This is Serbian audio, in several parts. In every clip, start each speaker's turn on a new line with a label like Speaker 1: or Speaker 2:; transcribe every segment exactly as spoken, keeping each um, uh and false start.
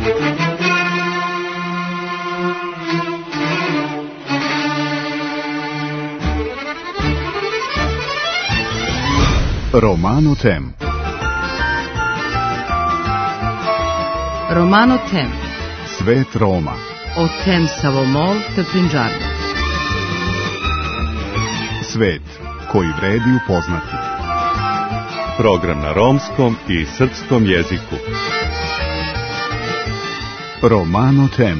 Speaker 1: Romano Tem.
Speaker 2: Romano Tem.
Speaker 1: Svet Roma.
Speaker 2: O tem Savomol te Prinđarno.
Speaker 1: Svet koji vredi upoznati.
Speaker 3: Program na romskom i srpskom jeziku.
Speaker 1: Romano Tem.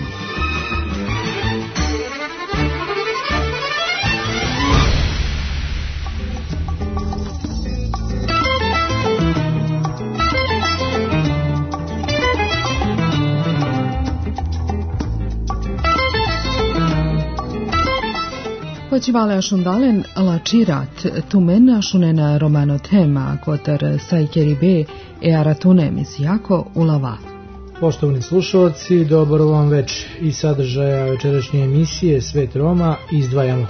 Speaker 4: Počivale ašundalen lačirat tumena šunena Romano Tema kotar sajkeribe e aratune misijako ulava.
Speaker 5: Poštovani slušalci, dobar vam večer. Iz sadržaja večerašnje emisije Svet Roma izdvajamo.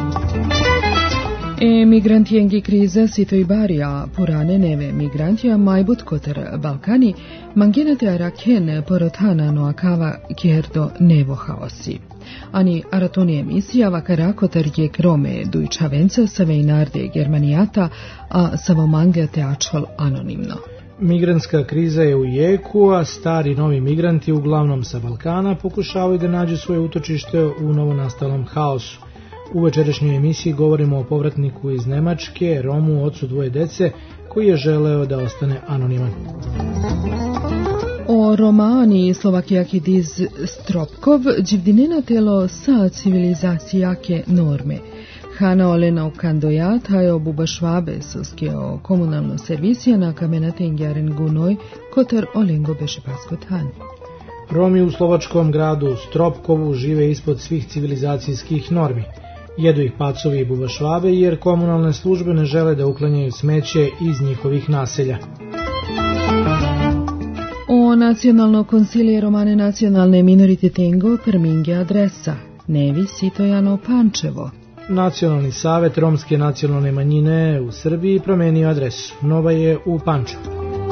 Speaker 4: Emigrantijengi kriza sito i barija purane neve migrantija majbut kotar Balkani mangenate araken porotana no akava kjerdo nevo haosi. Ani aratoni emisija vakara kotar je krome dujčavenca savejnarde Germanijata, a savomange teačol anonimno.
Speaker 5: Migrantska kriza je u jeku, a stari novi migranti, uglavnom sa Balkana, pokušavaju da nađu svoje utočište u novonastalom haosu. U večerašnjoj emisiji govorimo o povratniku iz Nemačke, Romu, ocu dvoje dece, koji je želeo da ostane anoniman.
Speaker 4: O Romani Slovakijakidiz Stropkov dživdinena telo sa civilizacijake norme. Hana Olena Ukandoja tajo buba švabe soske o komunalno servisija na kamenate ingjaren gunoj kotar olengo beše paskotan.
Speaker 5: Romi u slovačkom gradu Stropkovu žive ispod svih civilizacijskih normi. Jedu ih pacovi i bubašvabe jer komunalne službe ne žele da uklanjaju smeće iz njihovih naselja.
Speaker 4: O nacionalno konsilije Romane nacionalne minorititengo perminge adresa, nevi sitojano Pančevo.
Speaker 5: Nacionalni savet romske nacionalne manjine u Srbiji promenio adresu. Nova je u Pančevu.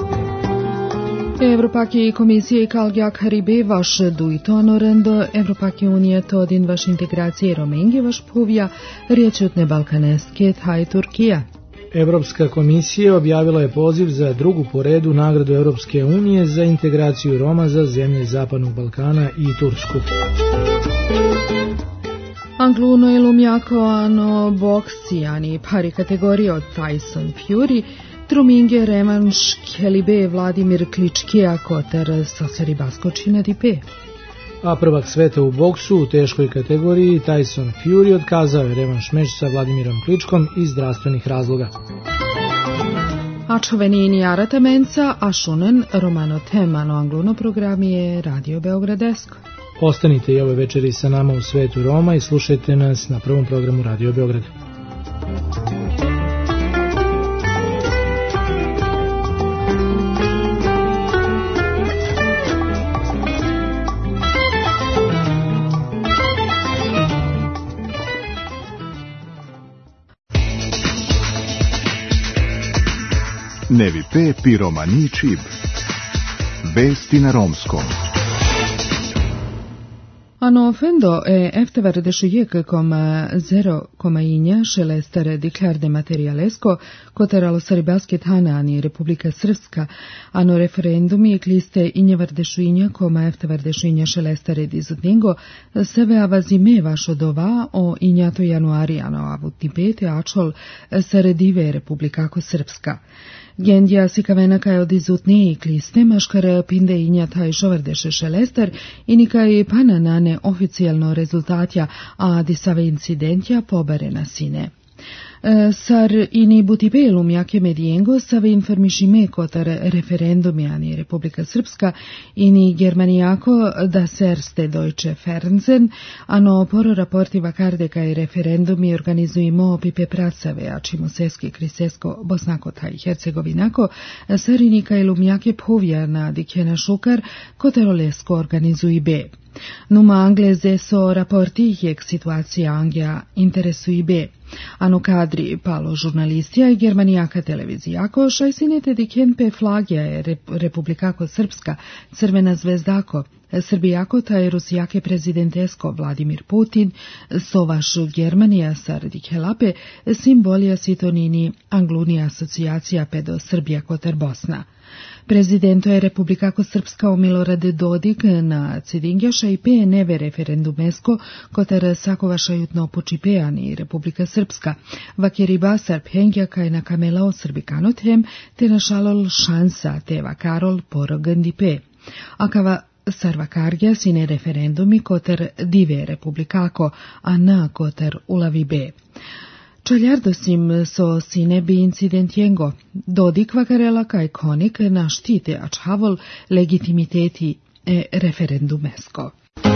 Speaker 4: Evropaki komisije Kalgjak Haribe vaš dujto rendo Evropaki unije todin vaš integracije Romenge vaš povija riječutne balkaneske taj Turkija.
Speaker 5: Evropska komisija objavila je poziv za drugu po redu nagradu Evropske unije za integraciju Roma za zemlje Zapadnog Balkana i Tursku.
Speaker 4: Angluno je lumjako ano boksijani pari kategorije od Tyson Fury, Truminge revanš Kelibe Vladimir Kličkija kotar Sasari Baskočina Dipe.
Speaker 5: A prvak sveta u boksu u teškoj kategoriji Tyson Fury otkazao je revanš meč sa Vladimirom Kličkom iz zdravstvenih razloga.
Speaker 4: A čovenini arata menca, a šunen Romano Temano angluno programi je Radio Beogradesko.
Speaker 5: Ostanite i ove večeri sa nama u svetu Roma i slušajte nas na prvom programu Radio Beograd.
Speaker 1: Nevi pe piromani čib. Vesti na romskom.
Speaker 4: Ano ofendo e eftevar dešujek koma zero koma inja šelestare diklarde materialesko kotaralo saribasket hanani Republika Srpska, ano referendumi kliste injevar dešujinja koma eftevar dešujinja šelestare dizutningo seve avazime vašo dova o injato januarijano avutnipete ačol saredive Republikako Srpska. Gendja sikavena kaj od izutniji kliste maškar pinde inja taj šovardeše šelestar i nikaj pana nane oficijalno rezultatja, a disave incidentja pobare na sine. Sar ini butipelum jake medijengo save informišime kotar referendumjani Republika Srpska ini Germanijako da serste Deutsche Fernsehen, ano poro raporti vakarde kaj referendumi organizujemo pipe pracave, a čimo seski krisesko Bosnako taj Hercegovinako, sar ini kaj lumjake povija na dikjena šukar kotar olesko organizuj be. Numa angleze so raporti situația Anghia interesuibe. Ano kadri palo žurnalistija i germanijaka televizijako, šaj sinete diken pe flagija je republikako srpska, crvena zvezdako, Srbijako taj rusijake prezidentesko Vladimir Putin, sovaš Germanija sardi helape, simbolija sitonini Anglunija asocijacija pedo Srbija kotar Bosna. Prezidento je Republikako Srpska Milorad Dodik na cidingjaša i pe neve referendumesko kotar sakovašajutno počipejani Republika Srpska, vakeriba Sarp hengja kaj na kamelao Srbikanothem te našalol šansa te vakarol porogandi Akava sarvakargja sine referendumi kotar dive Republikako, a na kotar ulavi be. Čaljardosim so sine bi incidentiengo, Dodik vakarela kaj konik na štite ačhavol legitimiteti e referendumesko.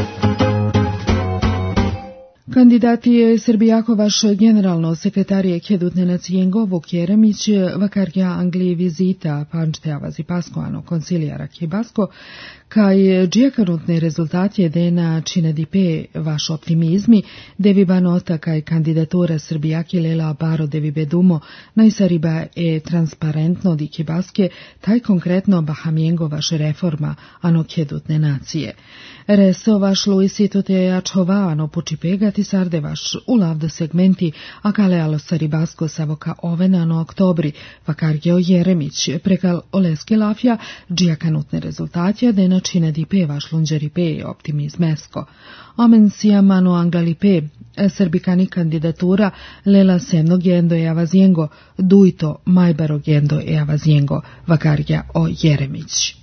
Speaker 4: Kandidati Srbijakovaš generalno sekretarije Kedutne nacijengo Vuk Jeremić vakarja Angliji vizita pančteava zipasko ano koncilijara Kibasko, kaj džijakanutne rezultatje dena činedipe vaš optimizmi, devi banota kaj kandidatura Srbijaki lela baro devi bedumo, najsariba e transparentno di Kibaske, taj konkretno bahamijengo vaš reforma ano Kedutne nacije. Reso vaš luisito te jačhova ano počipegati sarde vaš u lavdo segmenti, a kale alo saribasko savoka ovenano oktobri, vakargeo Jeremić, prekal oleske lafja, džijakanutne rezultatja dena činedipe vaš lunđeripe optimizmesko. Omen sijamano anglalipe, srbikani kandidatura lela semno gendo e avazijengo, dujto majbaro gendo e avazijengo, vakarja o Jeremić.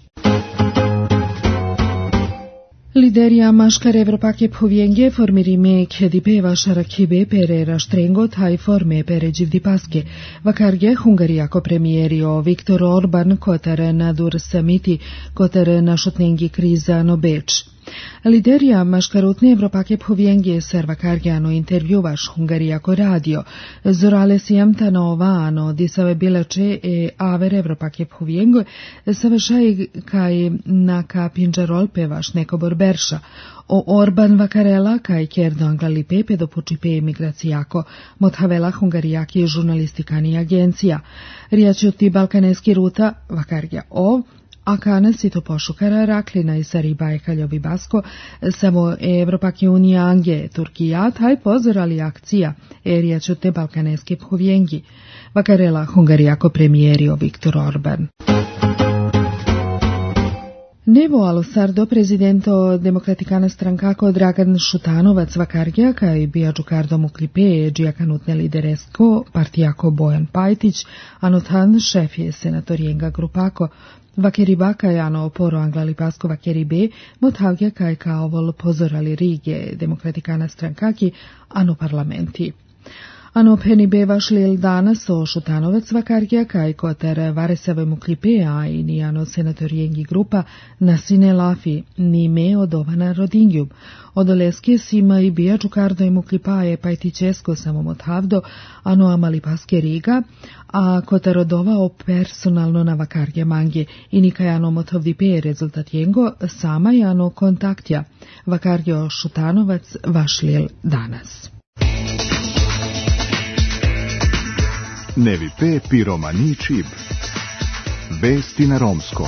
Speaker 4: Liderija maškar Evropake povijenge formirime kedipe vašara kibe pere raštrengo taj forme pere dživdipaske. Vakarge Hungarijako premijerio Viktor Orban kotar nadur samiti kotar našotnengi kriza no Beč. Liderija maškarutne Evropake povijenge servakarjano intervju vaš Hungarijako radio. Zorale sijamtano ovano disave bilače e aver Evropake povijengo savešaj kaj naka pinđarolpe vaš nekobor berša. O Orban vakarela kaj kerdo anglalipe pedo pučipe emigracijako mothavela Hungarijaki žurnalistikani agencija. Rijačuti balkaneski ruta vakarja o a kana si to pošukara raklina i sariba i kaljovi basko, samo Evropake unija Ange, Turkija, taj pozorali akcija, erija čute balkaneske povjengi, vakarela Hungarijako premijerio Viktor Orban. Nevo alosardo prezidento demokratikana strankako Dragan Šutanovac vakargja, kaj bija džukardom u klipe džijakanutne lideresko partijako Bojan Pajtić, anotan šef je senatorijenga grupako, vakeriba kaj ano oporo anglalipasko vakeribe, motavgja kaj kao vol pozorali Rige demokratikana strankaki, ano parlamenti. Ano penibe vašlil danas o Šutanovac vakargja kaj koter varesave mu klipe, a i ni ano senatorijengi grupa nasine lafi, ni me odovana rodinjub. Odoleske sima i bija džukardo i mu klipaje pajtičesko samom othavdo, ano amalipaske Riga, a koter odova o personalno na vakargja mange i nikaj ano motovdipe rezultat jengo, sama je ano kontaktja. Vakargja o Šutanovac vašlil danas.
Speaker 1: Nevi pe piromani čib. Vesti na romskom.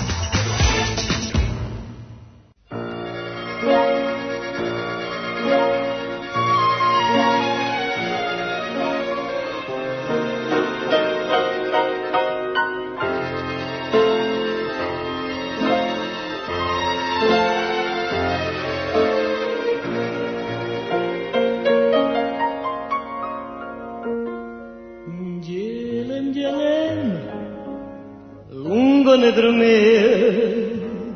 Speaker 6: ne dormir,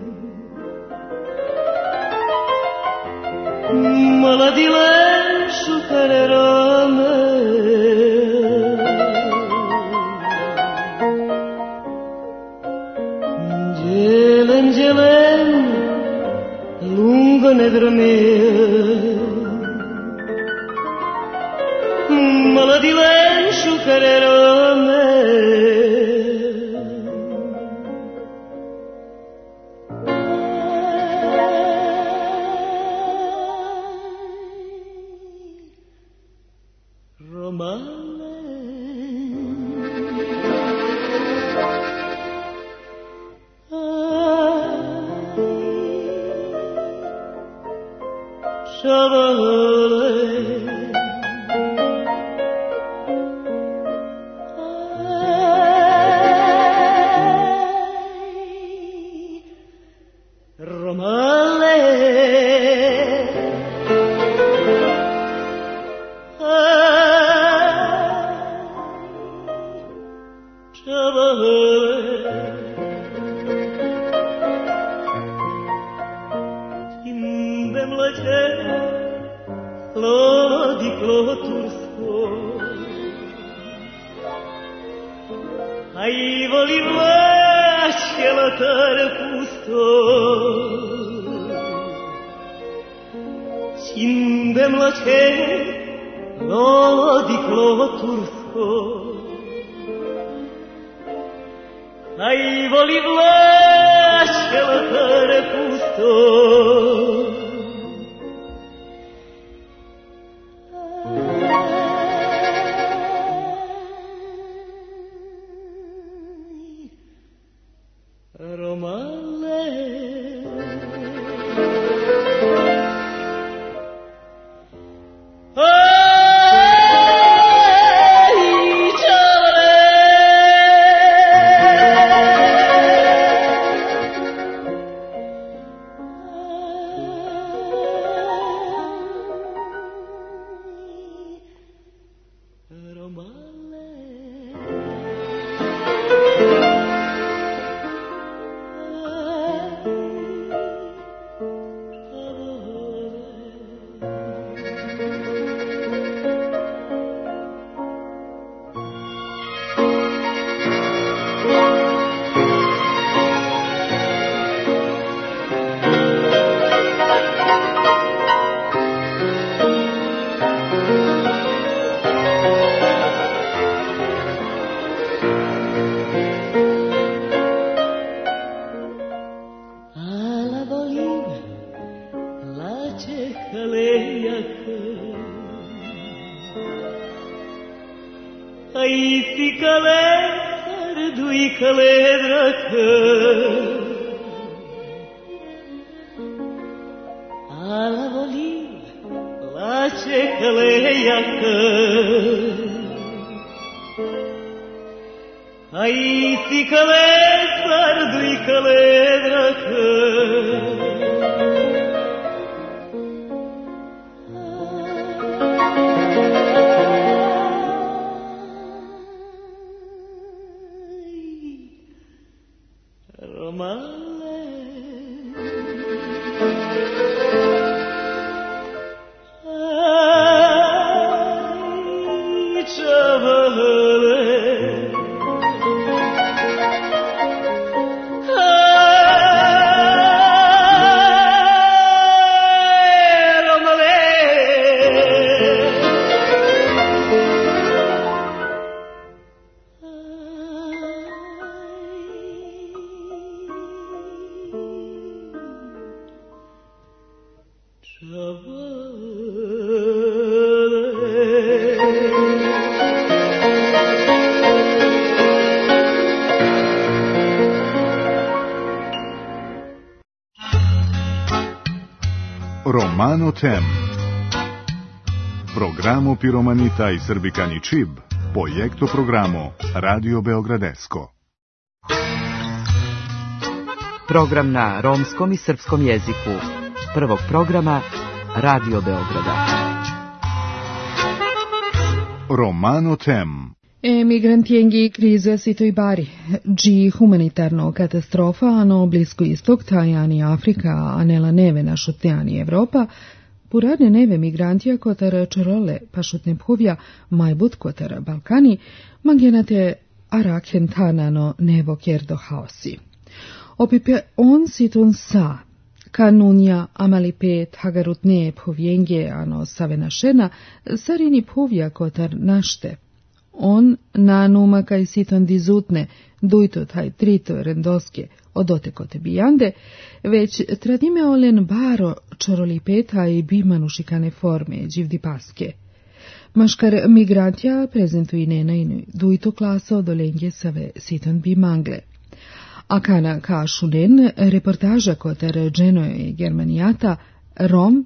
Speaker 6: maladile šukarerame, gelem gelem lungo ne dormir, maladile šukarerame.
Speaker 1: Romano Tem. Programo Piromanita i Srbikani Čib, projekto programo Radio Beogradesko.
Speaker 2: Program na romskom i srpskom jeziku. Prvog programa Radio Beograda.
Speaker 1: Romano Tem.
Speaker 4: Emigrantijengi krize sitoj bari, dži humanitarno katastrofa, ano Blisko istok, tajani Afrika, anela neve našutnjani Evropa, puradne neve migrantija kotar čarole pašutne phovja, majbut kotar Balkani, mangenate arakhentanano nevo kjerdo haosi. Opipe on situn sa, kanunja amalipet hagarutne phovjenge ano savenašena, sarini phovja kotar našte. On nanuma kaj siton dizutne, dujto taj trito rendoske odotekote bijande, već tradime olen baro čorolipeta i bimanu šikane forme dživdi paske. Maškar migrantja prezentuji nenajnu dujto klaso dolenge save siton bimangle. Akana ka šunen reportaža kotar dženo i germanijata Rom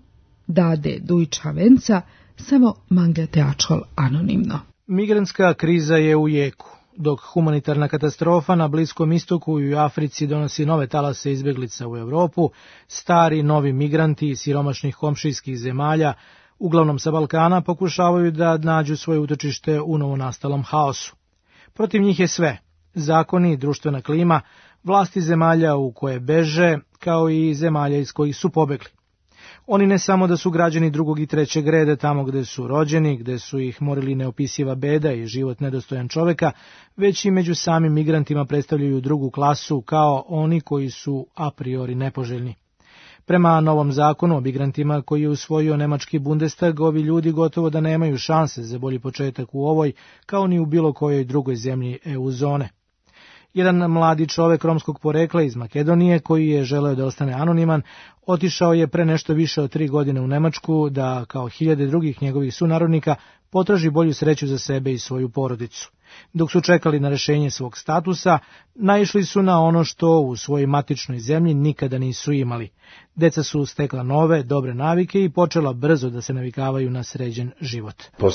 Speaker 4: Dade Dujčavenca, samo Mange Teačol anonimno.
Speaker 5: Migrantska kriza je u jeku. Dok humanitarna katastrofa na Bliskom istoku i u Africi donosi nove talase izbjeglica u Europu, stari novi migranti iz siromašnih komšijskih zemalja, uglavnom sa Balkana, pokušavaju da nađu svoje utočište u novonastalom haosu. Protiv njih je sve: zakoni, društvena klima, vlasti zemalja u koje beže, kao i zemalja iz kojih su pobegli. Oni ne samo da su građani drugog i trećeg reda tamo gde su rođeni, gde su ih morili neopisiva beda i život nedostojan čoveka, već i među samim migrantima predstavljaju drugu klasu kao oni koji su a priori nepoželjni. Prema novom zakonu o migrantima koji je usvojio nemački Bundestag, ovi ljudi gotovo da nemaju šanse za bolji početak u ovoj, kao ni u bilo kojoj drugoj zemlji E U zone. Jedan mladi čovek romskog porekla iz Makedonije, koji je želeo da ostane anoniman, otišao je pre nešto više od tri godine u Nemačku da, kao hiljade drugih njegovih sunarodnika, potraži bolju sreću za sebe i svoju porodicu. Dok su čekali na rešenje svog statusa, naišli su na ono što u svojoj matičnoj zemlji nikada nisu imali. Deca su stekla nove, dobre navike i počela brzo da se navikavaju na sređen život.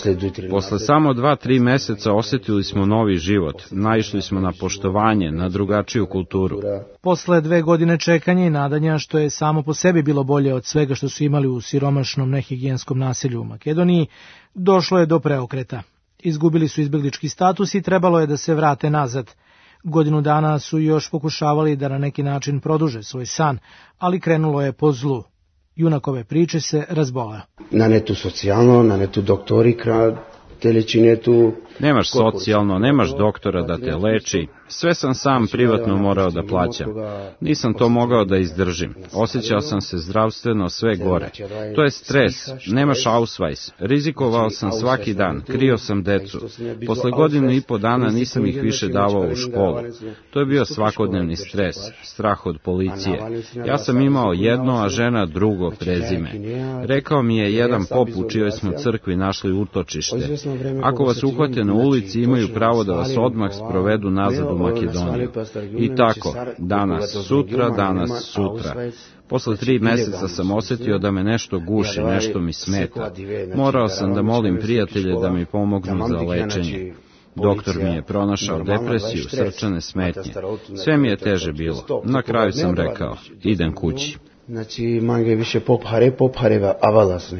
Speaker 7: Posle samo dva, tri meseca osetili smo novi život, naišli smo na poštovanje, na drugačiju kulturu.
Speaker 5: Posle dve godine čekanja i nadanja, što je samo po sebi bilo bolje od svega što su imali u siromašnom nehigijenskom naselju u Makedoniji, došlo je do preokreta. Izgubili su izbjeglički status i trebalo je da se vrate nazad. Godinu dana su još pokušavali da na neki način produže svoj san, ali krenulo je po zlu. Junakove priče se razboleo.
Speaker 8: Na netu socijalno, na netu doktori, telečinetu...
Speaker 7: Nemaš socijalno, nemaš doktora da te leči, sve sam sam privatno morao da plaćam. Nisam to mogao da izdržim, osjećao sam se zdravstveno sve gore. To je stres, nemaš ausweis, rizikovao sam svaki dan, krio sam decu. Posle godinu i po dana nisam ih više davao u školu. To je bio svakodnevni stres, strah od policije. Ja sam imao jedno, a žena drugo prezime. Rekao mi je jedan pop u čijoj smo crkvi našli utočište. Ako vas uhvate na ulici, imaju pravo da vas odmah sprovedu nazad u Makedoniju. I tako, danas, sutra, danas, sutra. Posle tri meseca sam osjetio da me nešto guši, nešto mi smeta. Morao sam da molim prijatelje da mi pomognu za lečenje. Doktor mi je pronašao depresiju, srčane smetnje. Sve mi je teže bilo. Na kraju sam rekao, idem kući.
Speaker 8: Znači, mange više pophare, pophare avalasne.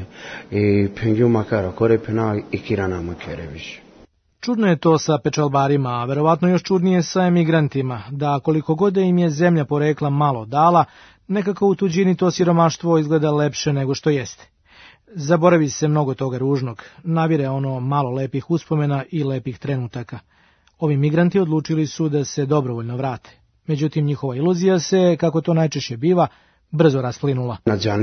Speaker 8: I pengju makara, kore pena i kirana makere više.
Speaker 5: Čudno je to sa pečalbarima, a verovatno još čudnije sa emigrantima, da koliko god da im je zemlja porekla malo dala, nekako u tuđini to siromaštvo izgleda lepše nego što jeste. Zaboravi se mnogo toga ružnog, navire ono malo lepih uspomena i lepih trenutaka. Ovi migranti odlučili su da se dobrovoljno vrate. Međutim, njihova iluzija se, kako to najčešće biva, brzo rasplinula.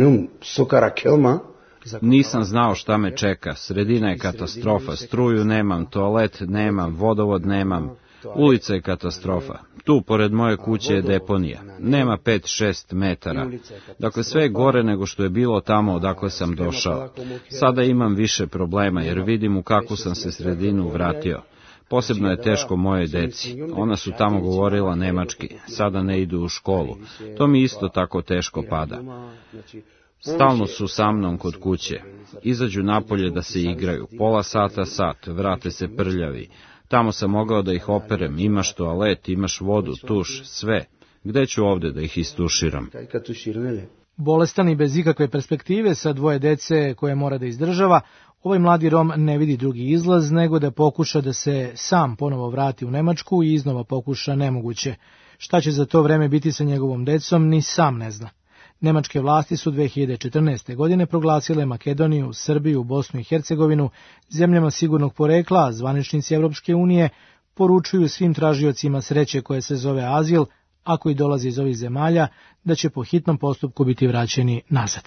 Speaker 7: Nisam znao šta me čeka, sredina je katastrofa, struju nemam, toalet nemam, vodovod nemam, ulica je katastrofa. Tu, pored moje kuće je deponija, nema pet šest metara. Dakle, sve je gore nego što je bilo tamo odakle sam došao. Sada imam više problema jer vidim u kakvu sam se sredinu vratio. Posebno je teško mojoj deci. Ona su tamo govorila nemački, sada ne idu u školu. To mi isto tako teško pada. Stalno su sa mnom kod kuće. Izađu napolje da se igraju. Pola sata, sat, vrate se prljavi. Tamo sam mogao da ih operem. Imaš toalet, imaš vodu, tuš, sve. Gde ću ovde da ih istuširam?
Speaker 5: Bolestan i bez ikakve perspektive sa dvoje dece koje mora da izdržava, ovaj mladi Rom ne vidi drugi izlaz nego da pokuša da se sam ponovo vrati u Nemačku i iznova pokuša nemoguće. Šta će za to vreme biti sa njegovom decom, ni sam ne zna. Nemačke vlasti su dve hiljade četrnaeste. godine proglasile Makedoniju, Srbiju, Bosnu i Hercegovinu zemljama sigurnog porekla, a zvaničnici Evropske unije poručuju svim tražiocima sreće koje se zove azil, a koji dolaze iz ovih zemalja, da će po hitnom postupku biti vraćeni nazad.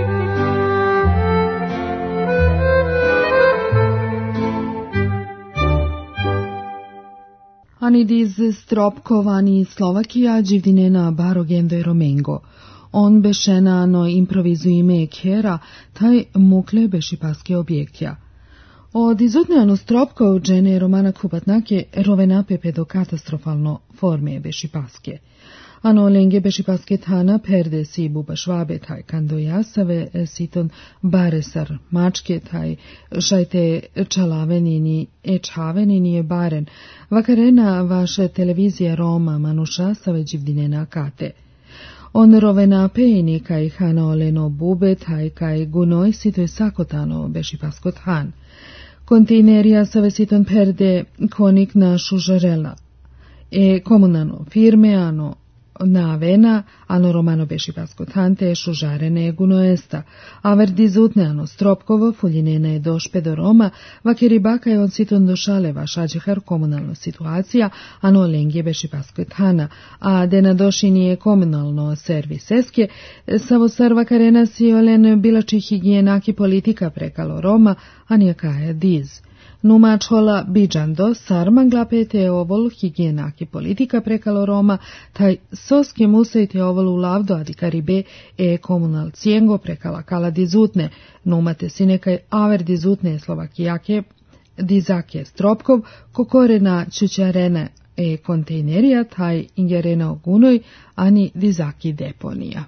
Speaker 4: Anidiz Stropkovani Slovakija Đivdinena Barogendo Romengo. On bešena no improvizujime kera, taj mukle beši paske objektja. Od izutneano Stropkov džene romana Kupatnake rovena pepe do katastrofalno forme beši paske. Ano lenge besipasket hana perdesi buba švabetaj kandoyasave siton baresar mačketaj šajte čalavenini ečhavenini je baren. Vakarena vaše televizija Roma manuša save dživdinena kate. On rovena peini kaj hana oleno bubetaj kaj gunoj sito je sakotano besipaskot han. Kontejnerija save siton perde konik na šužarela. E komunano firme ano navena ano romano besipaskot hante šužarene gunoesta. Aver dizutne ano stropkovo fuljinena je došpe do Roma, vakeri baka je on siton došaleva šađehar komunalno situacija ano lengje besipaskot hana, a dena došini je komunalno serviseske, savo sar vakarena si olen bilači higijenaki politika prekalo Roma, a nijakaja diz. Numa čola biđando sarmangla pete ovol higijenaki politika prekalo Roma, taj soske musejte ovol u lavdo adi karibe e komunal cijengo prekala kala dizutne, numate si nekaj aver dizutne Slovakijake, dizake stropkov, kokorena čućarena e kontejnerija, taj ingerena ogunoj, ani dizaki deponija.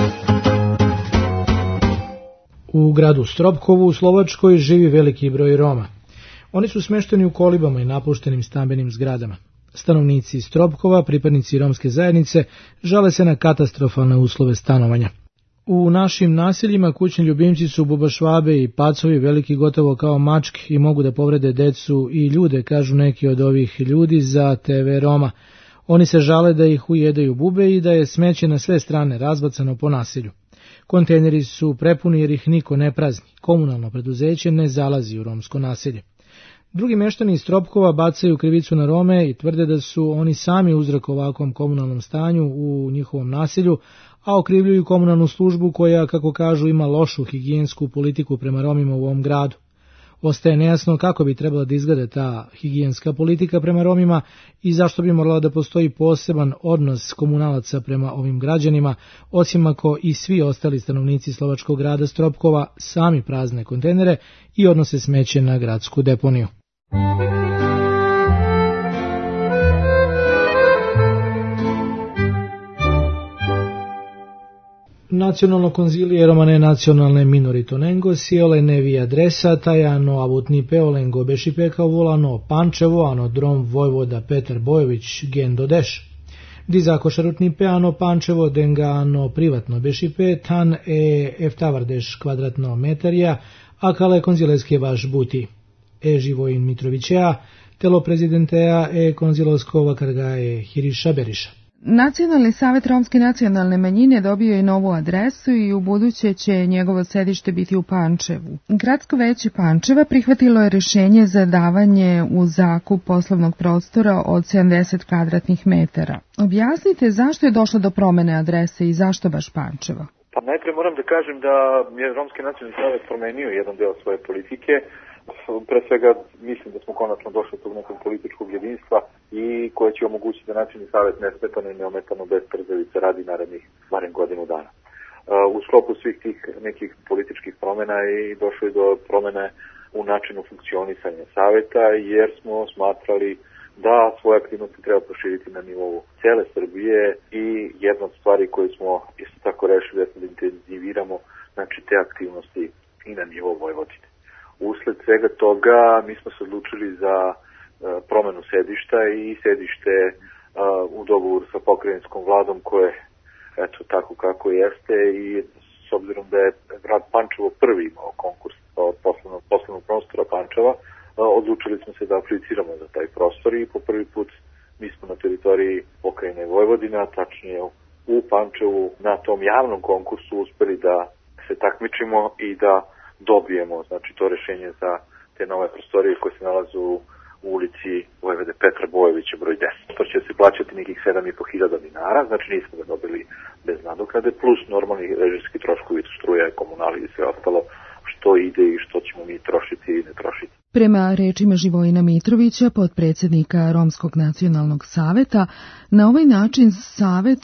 Speaker 5: U gradu Stropkovu u Slovačkoj živi veliki broj Roma. Oni su smešteni u kolibama i napuštenim stambenim zgradama. Stanovnici Stropkova, pripadnici romske zajednice, žale se na katastrofalne uslove stanovanja. U našim naseljima kućni ljubimci su bubašvabe i pacovi veliki gotovo kao mačke i mogu da povrede decu i ljude, kažu neki od ovih ljudi za te ve Roma. Oni se žale da ih ujedaju bube i da je smeće na sve strane razbacano po naselju. Kontejneri su prepuni jer ih niko ne prazni. Komunalno preduzeće ne zalazi u romsko naselje. Drugi meštani iz Stropkova bacaju krivicu na Rome i tvrde da su oni sami uzrok ovakvom komunalnom stanju u njihovom naselju, a okrivljuju komunalnu službu koja, kako kažu, ima lošu higijensku politiku prema Romima u ovom gradu. Ostaje nejasno kako bi trebala da izgleda ta higijenska politika prema Romima i zašto bi morala da postoji poseban odnos komunalaca prema ovim građanima, osim ako i svi ostali stanovnici slovačkog grada Stropkova sami prazne kontejnere i odnose smeće na gradsku deponiju. Nacionalno konzilije romane nacionalne minoritonengo siole nevi adresa tajano avutni peolengo bešipekao volano Pančevo ano drom vojvoda Petar Bojović gendo deš. Dizako šarutni peano Pančevo denga ano privatno bešipe tan e eftavardeš kvadratno metarja a kale konzileske vaš buti. E Živojin Mitrovićea telo prezidentea e konziloskova kargaje Hiriša Beriša.
Speaker 4: Nacionalni savet romske nacionalne manjine dobio je novu adresu i u buduće će njegovo sedište biti u Pančevu. Gradsko veće Pančeva prihvatilo je rješenje za davanje u zakup poslovnog prostora od sedamdeset kvadratnih metara. Objasnite zašto je došlo do promene adrese i zašto baš Pančevo?
Speaker 9: Pa najprije moram da kažem da je Romski nacionalni savet promenio jedan deo svoje politike. Pre svega mislim da smo konačno došli do nekog političkog jedinstva i koje će omogućiti da nacionalni savet nesmetano i neometano bez trzavice radi narednih barem godinu dana. U sklopu svih tih nekih političkih promjena i došli do promjene u načinu funkcionisanja saveta jer smo smatrali da svoje aktivnosti treba proširiti na nivou cele Srbije i jedna od stvari koje smo isto tako rešili da intenziviramo znači te aktivnosti i na nivou Vojvodine. Usled svega toga mi smo se odlučili za uh, promenu sedišta i sedište uh, u dogovoru sa pokrajinskom vladom koje eto tako kako jeste i s obzirom da je grad Pančevo prvi imao konkurs od poslovnog, poslovnog prostora Pančeva, uh, odlučili smo se da apliciramo za taj prostor i po prvi put mi smo na teritoriji pokrajine Vojvodina, tačnije u Pančevu na tom javnom konkursu uspeli da se takmičimo i da dobijemo znači to rješenje za te nove prostorije koje se nalaze u, u ulici Vojvode Petra Bojovića broj deset. To će se plaćati nekih sedam i po hiljada dinara, znači nismo ga dobili bez nadoknade, plus normalni režijski troškovi, struja, komunali i sve ostalo što ide i što ćemo mi trošiti i ne trošiti.
Speaker 4: Prema rečima Živojina Mitrovića, potpredsjednika Romskog nacionalnog saveta, na ovaj način savet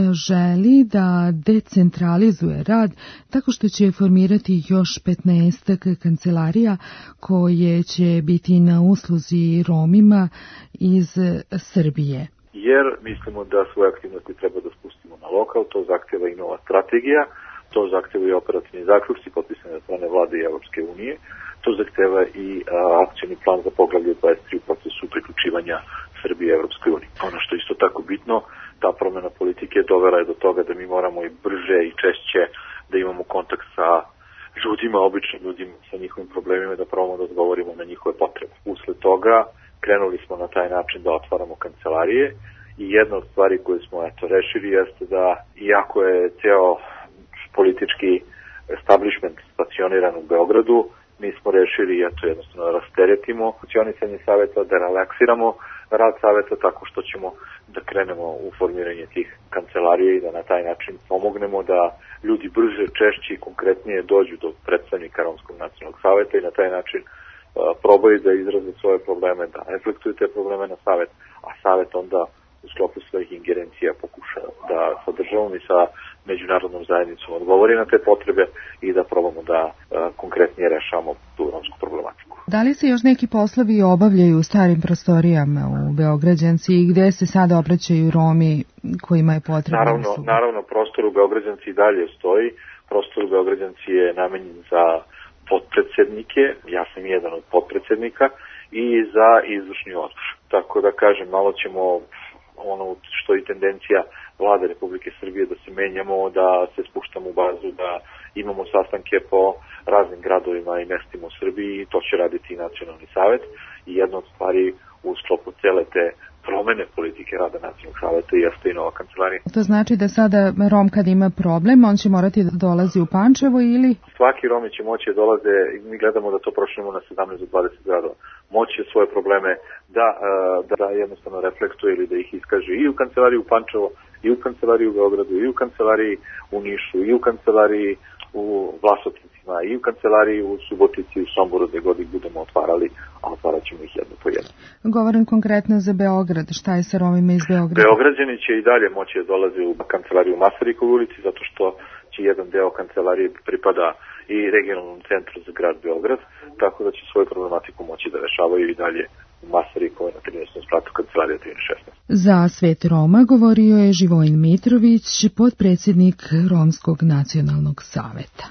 Speaker 4: želi da decentralizuje rad tako što će formirati još petnaestak kancelarija koje će biti na usluzi Romima iz Srbije.
Speaker 9: jer mislimo da svoje aktivnosti treba da spustimo na lokal, to zahteva i nova strategija, to zahteva i operativni zaključci potpisane od strane vlade i Evropske unije, to zahteva i a, akcioni plan za poglavlje dvadeset tri u procesu priključivanja Srbije Evropskoj uniji. Ono što je isto tako bitno, ta promjena politike dovela je do toga da mi moramo i brže i češće da imamo kontakt sa ljudima, običnim ljudima, sa njihovim problemima, da probamo da odgovorimo na njihove potrebe. Usled toga krenuli smo na taj način da otvaramo kancelarije i jedna od stvari koje smo eto rešili jeste da, iako je ceo politički establishment stacioniran u Beogradu, mi smo rešili eto jednostavno da rasteretimo funkcionisanje saveta, da relaksiramo rad saveta tako što ćemo da krenemo u formiranje tih kancelarija i da na taj način pomognemo da ljudi brže, češće i konkretnije dođu do predstavnika Romskog nacionalnog saveta i na taj način uh, probaju da izraze svoje probleme, da reflektuju te probleme na savet, a savet onda u sklopu svojih ingerencija pokuša da sa državom i sa međunarodnom zajednicom odgovori na te potrebe i da probamo da uh, konkretnije rešavamo tu romsku problematiku.
Speaker 4: Da li se još neki poslovi obavljaju u starim prostorijama u Beograđanci i gde se sada obraćaju Romi kojima je potrebno?
Speaker 9: Naravno, naravno prostor u Beograđanci i dalje stoji. Prostor u Beograđanci je namenjen za potpredsednike, ja sam jedan od potpredsednika, i za izvršni odbor. Tako da kažem, malo ćemo, ono što je tendencija Vlade Republike Srbije, da se menjamo, da se spuštamo u bazu, da imamo sastanke po raznim gradovima i mestima u Srbiji i to će raditi i Nacionalni savet. I jedna od stvari u sklopu cele te promene politike rada Nacionalnog saveta jeste i nova kancelarija.
Speaker 4: To znači da sada Rom kad ima problem, on će morati da dolazi u Pančevo ili?
Speaker 9: Svaki Romi će moći da dolaze, mi gledamo da to prošljemo na sedamnaest do dvadeset gradova. Moći svoje probleme da, da jednostavno reflektuje ili da ih iskaže i u kancelariji u Pančevo, i u kancelariji u Beogradu, i u kancelariji u Nišu, i u kancelariji u Vlasoticima, i u kancelariji u Subotici, u Somboru, gde god ih budemo otvarali, a otvarat ćemo ih jedno po jedno.
Speaker 4: Govorim konkretno za Beograd, šta je sa Romima iz Beograda?
Speaker 9: Beograđani će i dalje moći da dolaze u kancelariju u Masarikovoj ulici, zato što će jedan deo kancelarije pripada i regionalnom centru za grad Beograd, tako da će svoju problematiku moći da rešavaju i dalje u Masarikovoj na trinaestom spratu kancelarija trinaest šesnaest.
Speaker 4: Za Svet Roma govorio je Živojin Mitrović, potpredsjednik Romskog nacionalnog saveta.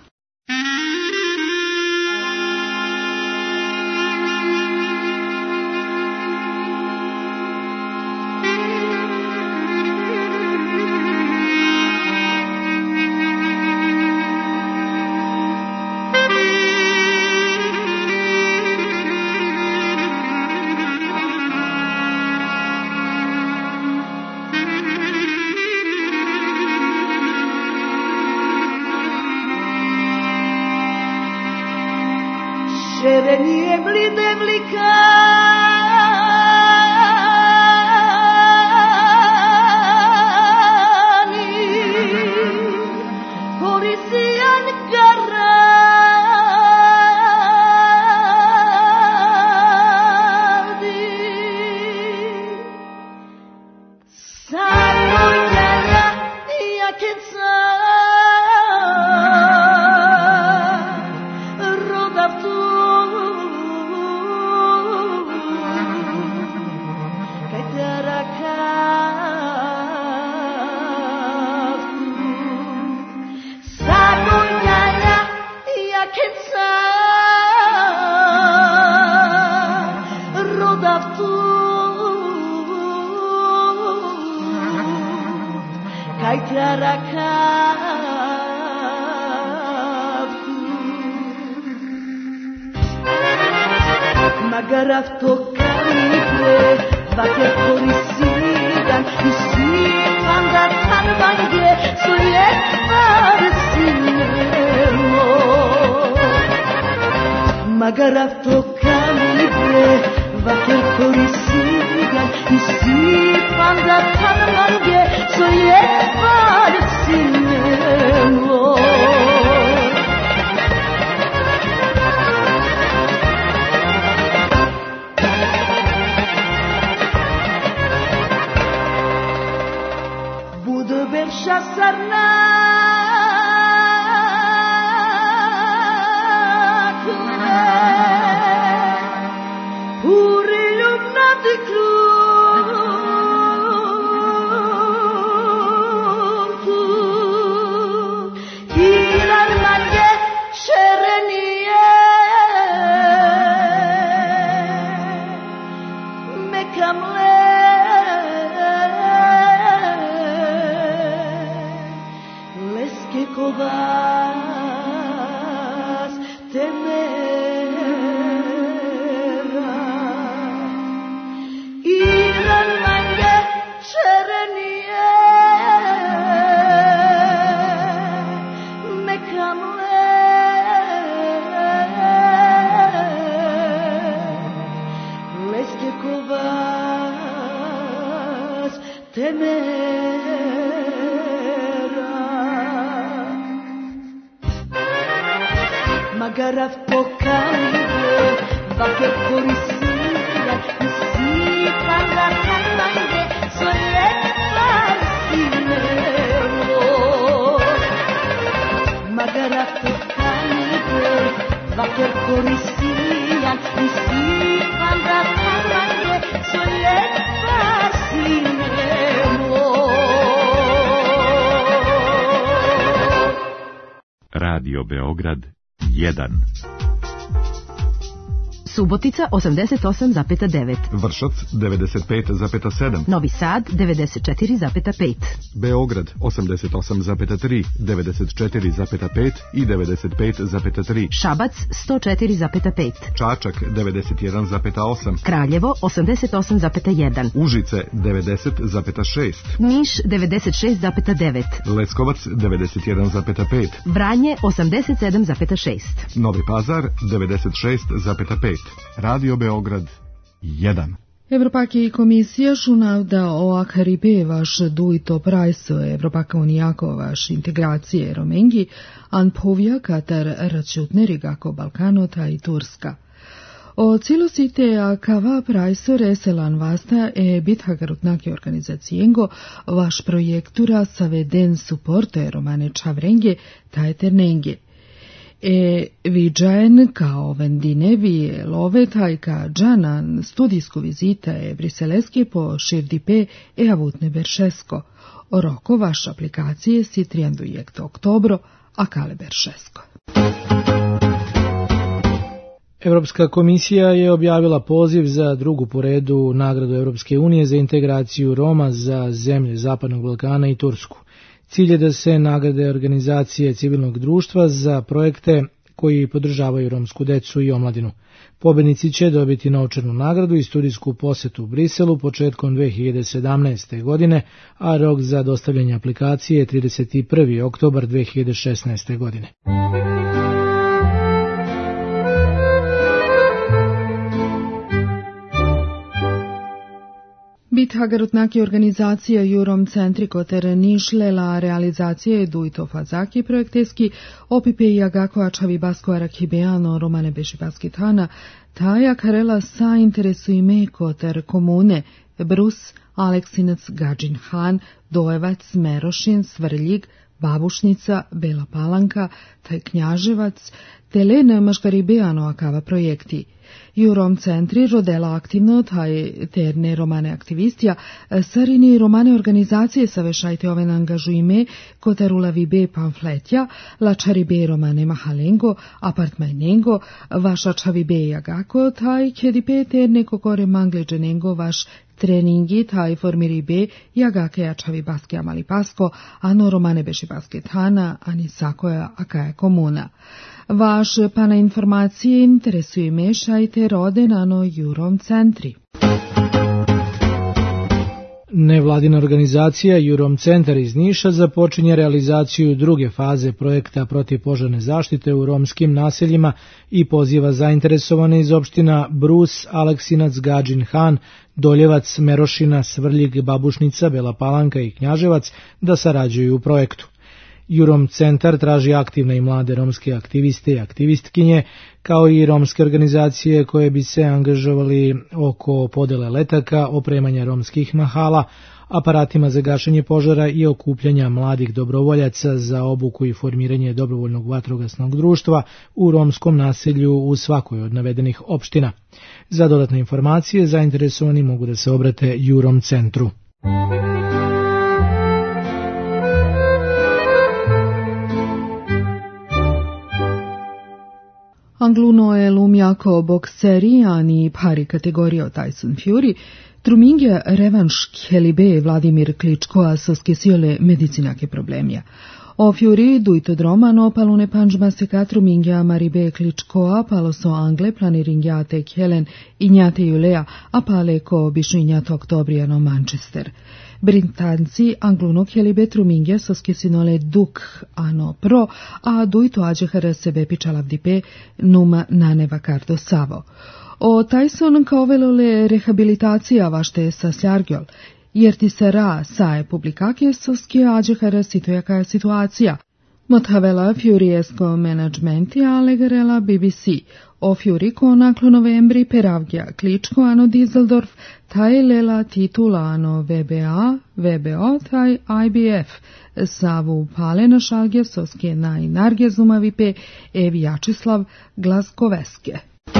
Speaker 10: Pure lumna di cruz
Speaker 3: Radio Beograd jedan.
Speaker 10: Subotica osamdeset osam zarez devet.
Speaker 11: Vršac devedeset pet zarez sedam.
Speaker 10: Novi Sad devedeset četiri zarez pet.
Speaker 11: Beograd osamdeset osam zarez tri, devedeset četiri zarez pet i devedeset pet zarez tri.
Speaker 10: Šabac sto četiri zarez pet.
Speaker 11: Čačak devedeset jedan zarez osam.
Speaker 10: Kraljevo osamdeset osam zarez jedan.
Speaker 11: Užice devedeset zarez šest.
Speaker 10: Niš devedeset šest zarez devet.
Speaker 11: Leskovac devedeset jedan zarez pet.
Speaker 10: Vranje osamdeset sedam zarez šest.
Speaker 11: Novi Pazar devedeset šest zarez pet. Radio Beograd jedan.
Speaker 4: Evropaki komisija šunavda o akaribe vaš duito prajso Evropaka unijako vaš integracije romengi, an povija katar račutnerigako Balkanota i Turska. O cilosite akava prajso reselan vasta e bithagarutnaki organizacijengo vaš projektura saveden suporte romane čavrenge tajeternenge. E viđajen kao vendinevi lovetajka džanan studijsku vizita e briseleske po širdipe e avutne beršesko. Roko vaš aplikacije si triandujekto oktobro, a kale beršesko.
Speaker 5: Evropska komisija je objavila poziv za drugu po redu nagradu Evropske unije za integraciju Roma za zemlje Zapadnog Balkana i Tursku. Cilj je da se nagrade organizacije civilnog društva za projekte koji podržavaju romsku decu i omladinu. Pobednici će dobiti novčanu nagradu i studijsku posetu u Briselu početkom dve hiljade sedamnaeste. godine, a rok za dostavljanje aplikacije je trideset prvi oktobar dve hiljade šesnaeste. godine.
Speaker 4: Bithagarutnaki organizacija Jurom Centri koter nišlela realizacije duito fazaki projekteski opipe i agako ačavi basko arakibeano romane bešibaski tana, taja karela sa interesu ime koter komune Brus, Aleksinac, Gadžin Han, Dojevac, Merošin, Svrljig, Babušnica, Bela Palanka, taj Knjaževac, telene maškaribeano akava projekti. Jurom Centri rodela aktivno taj terne romane aktivistija, sarini romane organizacije savešajte oven angažujme kotarula vibe pamfletja, lačaribe romane mahalengo, apartmajnengo, vaša čavibe jagako, taj kedipe terne kokore mangleđenengo vaš treningi taj formiribe jagake jačavi baske amali pasko, ano romane beši baske tana, ani sakoja akaja komuna. Vaš pana informacije interesuje mešajte rode nano Jurom Centri.
Speaker 5: Nevladina organizacija Jurom Centar iz Niša započinje realizaciju druge faze projekta protivpožarne zaštite u romskim naseljima i poziva zainteresovane iz opština Brus, Aleksinac, Gadžin Han, Doljevac, Merošina, Svrljig, Babušnica, Bela Palanka i Knjaževac da sarađuju u projektu. Jurom Centar traži aktivne i mlade romske aktiviste i aktivistkinje, kao i romske organizacije koje bi se angažovali oko podele letaka, opremanja romskih mahala, aparatima za gašenje požara i okupljanja mladih dobrovoljaca za obuku i formiranje dobrovoljnog vatrogasnog društva u romskom naselju u svakoj od navedenih opština. Za dodatne informacije zainteresovani mogu da se obrate Jurom Centru.
Speaker 4: Angluno je lumjako bokseri, ani pari kategorio Tyson Fury, Trumingja revanš Kelibe Vladimir Kličko a soskesiole medicinake problemija. O Fury duito dromano palune panjma seka Trumingja Maribe Kličkoa paloso Angle planiringjate Helen injate Julea a pale ko bišinjato oktobrijano Manchester. Britanci Angluno Kelibe Trumingja soskesinole duk ano pro, a duito ađehara sebe pičalavdipe num naneva kardo savo. O Tyson kao velole rehabilitacija vašte sa sjargjol, jer ti se ra sae publikake soske ađehara situjaka situacija. Mothavela Furiesko menadžmenti alegarela B B C. O Fury ko naklo novembri peravgja Kličko ano Düsseldorf, taj lela titula ano V B A, V B O taj I B F. Savu palena šalgja soske najnargje zumavipe Evi Jačislav Glaskoveske.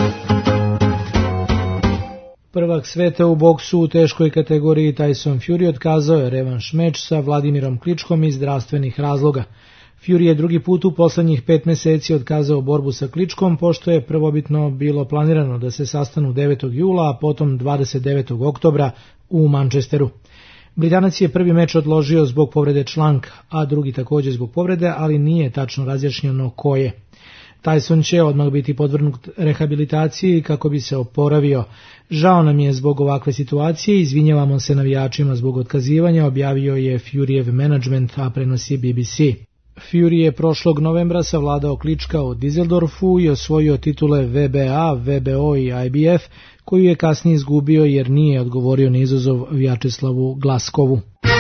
Speaker 5: Prvak sveta u boksu u teškoj kategoriji Tyson Fury otkazao je revanš meč sa Vladimirom Kličkom iz zdravstvenih razloga. Fury je drugi put u poslednjih pet meseci otkazao borbu sa Kličkom, pošto je prvobitno bilo planirano da se sastanu devetog jula, a potom dvadeset devetog oktobra u Manchesteru. Britanac je prvi meč odložio zbog povrede članka, a drugi također zbog povrede, ali nije tačno razjašnjeno koje. Tyson će odmah biti podvrgnut rehabilitaciji kako bi se oporavio. Žao nam je zbog ovakve situacije, izvinjavamo se navijačima zbog otkazivanja, objavio je Furyev menadžment, a prenosi B B C. Fury je prošlog novembra savladao Klička u Düsseldorfu i osvojio titule V B A, V B O i I B F, koju je kasnije izgubio jer nije odgovorio na izazov Vjačeslavu Glaskovu.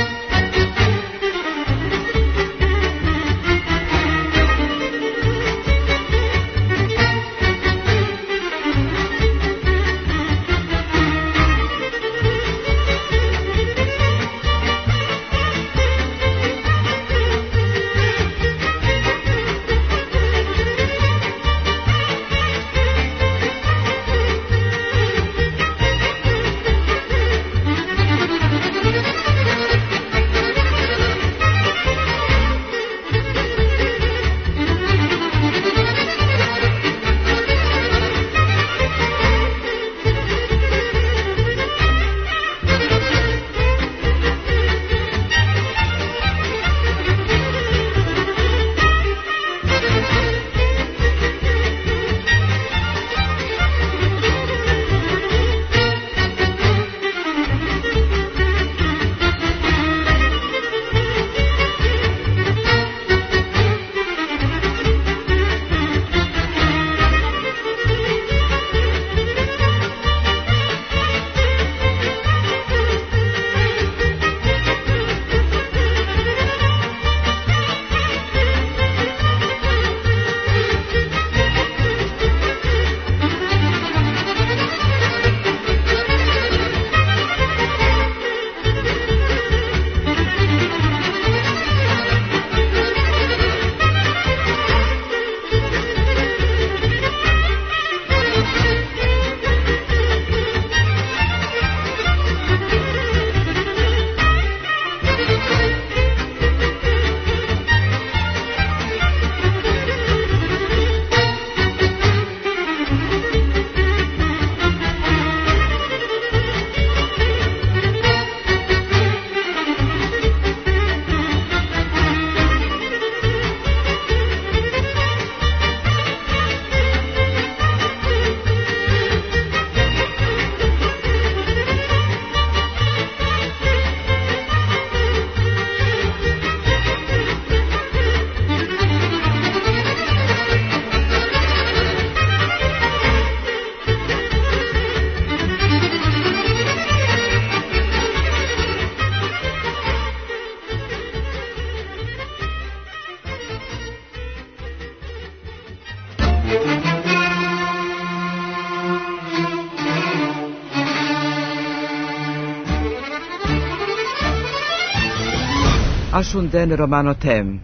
Speaker 2: Ashunden Romano Tem.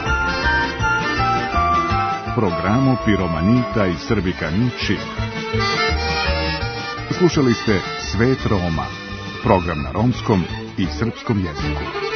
Speaker 1: Programo Piromanita i Srbikani Čip. Slušali ste Svet Roma, program na romskom i srpskom jeziku.